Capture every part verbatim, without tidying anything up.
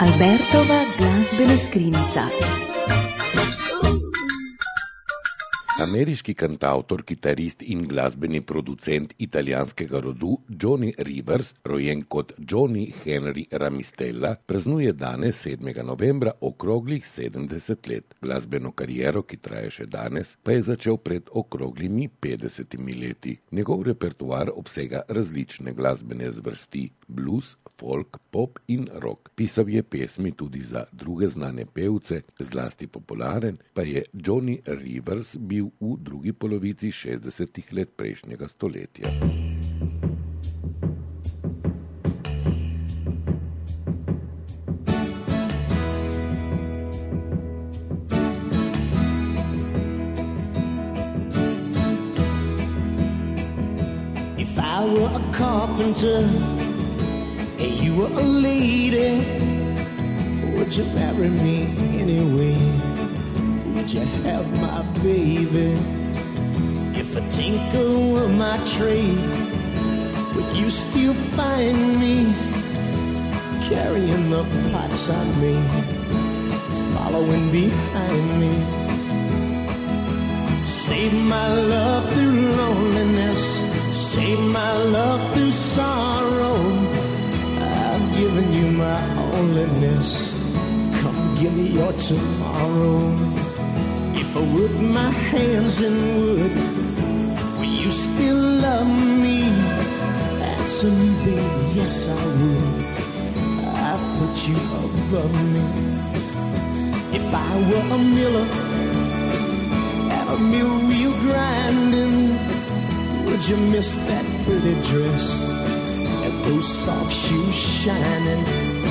Albertova glasbena skrinjica. Ameriški kantavtor, kitarist in glasbeni producent italijanskega rodu Johnny Rivers, rojen kot Johnny Henry Ramistella, praznuje danes sedmega novembra okroglih sedemdeset let. Glasbeno kariero, ki traja še danes, pa je začel pred okroglimi petdesetimi leti. Njegov repertoar obsega različne glasbene zvrsti: blues, folk, pop in rock. Pisal je pesmi tudi za druge znane pevce, zlasti popularen pa je Johnny Rivers bil v drugi polovici šestdesetih let prejšnjega stoletja. If I were a carpenter and you were a lady, would you marry me anyway? Would you have my baby? If a tinker were my trade, would you still find me carrying the pots I made, following behind me? Save my love through loneliness, save my love through sorrow. I've given you my onlyness, come give me your tomorrow. If I worked my hands in wood, will you still love me? Answer me, baby, yes I would. I put you above me. If I were a miller at a mill wheel grinding, would you miss that pretty dress and those soft shoes shining?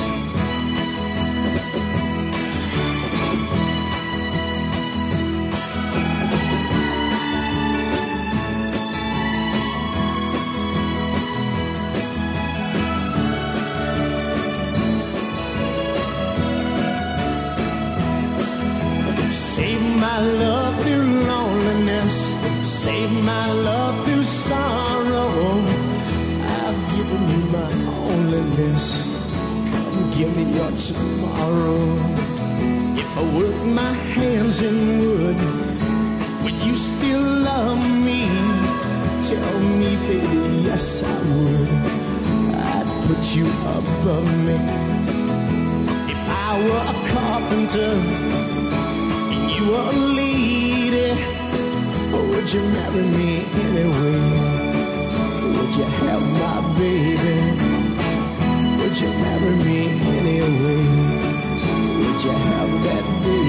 Save my love through loneliness, save my love through sorrow. I've given you my onlyness, come give me your tomorrow. If I worked my hands in wood, would you still love me? Tell me, baby, yes I would. I'd put you above me. If I were a carpenter, you were a lady, would you marry me anyway? Would you have my baby? Would you marry me anyway? Would you have that baby?